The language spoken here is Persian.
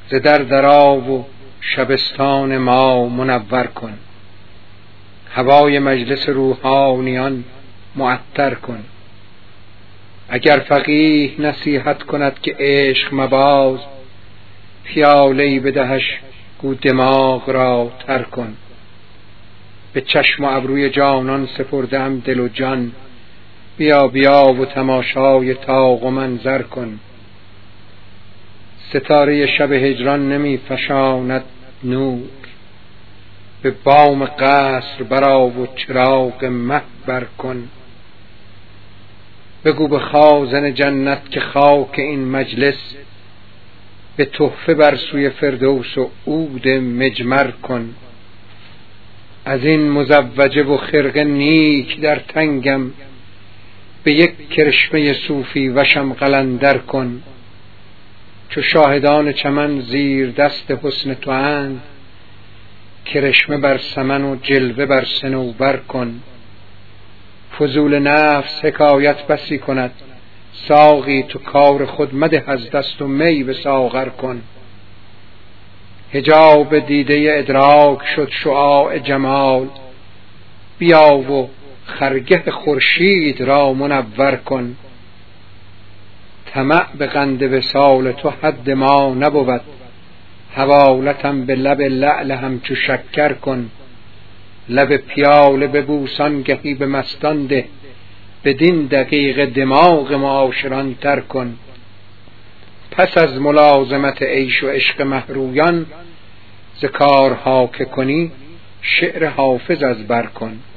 ز در درآ و شبستان ما منور کن. هوای مجلس روحانیان معطر کن. اگر فقیه نصیحت کند که عشق مباز، پیاله‌ای بدهش گو دماغ را تر کن. به چشم و ابروی جانان سپردم دل و جان، بیا بیا و تماشای طاق و منظر کن. ستاره شب هجران نمی فشاند نور، به بام قصر برآ و چراغ مه بر کن. بگو به خازن جنت که خاک این مجلس، به تحفه بر سوی فردوس و عود مجمر کن. از این مزوجه و خرقه نیک در تنگم، به یک کرشمه صوفی وشم قلندر کن. چو شاهدان چمن زیر دست حسن تو اند، کرشمه بر سمن و جلوه بر صنوبر کن. فضول نفس حکایت بسی کند، ساقی تو کار خود مده از دست و می به ساغر کن. حجاب دیده ادراک شد شعاع جمال، بیا و خرگه خورشید را منور کن. طمع به قند وصال تو حد ما نبود، حوالتم به لب لعل همچو شکر کن. لب پیاله ببوسان گهی به مستان ده، بدین دقیقه دماغ معاشران تر کن. پس از ملازمت عیش و عشق مهرویان، ز کارها که کنی شعر حافظ از بر کن.